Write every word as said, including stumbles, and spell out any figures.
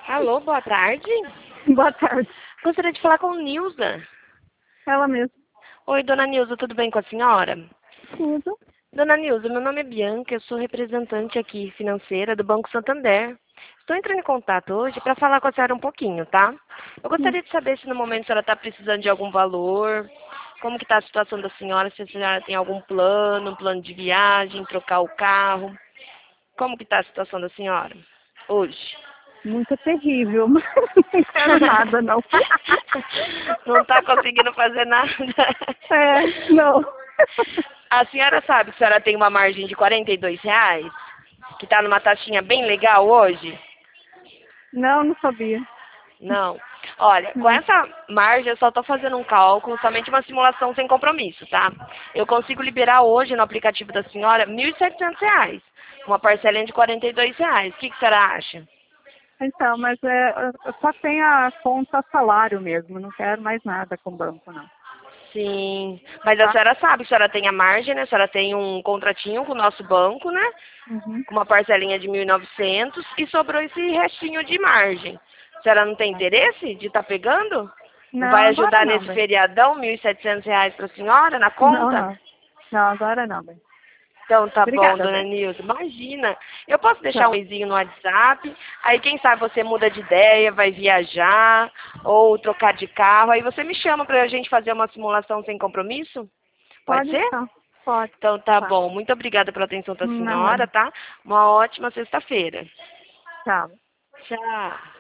Alô, boa tarde. Boa tarde. Gostaria de falar com Nilza. Ela mesma. Oi, dona Nilza, tudo bem com a senhora? Tudo. Dona Nilza, meu nome é Bianca, eu sou representante aqui financeira do Banco Santander. Estou entrando em contato hoje para falar com a senhora um pouquinho, tá? Eu Sim. gostaria de saber se no momento a senhora está precisando de algum valor, como que está a situação da senhora, se a senhora tem algum plano, um plano de viagem, trocar o carro. Como que está a situação da senhora hoje? Muito terrível, mas não quero nada, não. Não está conseguindo fazer nada. É, não. A senhora sabe que a senhora tem uma margem de quarenta e dois reais? Que está numa taxinha bem legal hoje? Não, não sabia. Não. Olha, com Não. essa margem eu só estou fazendo um cálculo, somente uma simulação sem compromisso, tá? Eu consigo liberar hoje no aplicativo da senhora mil e setecentos reais. Uma parcelinha de quarenta e dois reais. O que, que a senhora acha? Então, mas é, eu só tenho a conta salário mesmo, não quero mais nada com o banco, não. Sim, mas a Tá? senhora sabe, a senhora tem a margem, né? A senhora tem um contratinho com o nosso banco, né? Uhum. Com uma parcelinha de mil e novecentos e sobrou esse restinho de margem. A senhora não tem interesse de estar pegando? Não Não, vai agora ajudar não, nesse bem. feriadão, mil e setecentos reais para a senhora na Não, conta? não. Não, agora não, bem. Então tá bom, Obrigada, dona bem. Nilza. Imagina. Eu posso deixar um Tchau. e-mailzinho no WhatsApp, aí quem sabe você muda de ideia, vai viajar ou trocar de carro, aí você me chama para a gente fazer uma simulação sem compromisso? Pode Pode ser? deixar. Pode. Então tá Tá. bom. Muito obrigada pela atenção da senhora, Nada. tá? Uma ótima sexta-feira. Tchau. Tchau.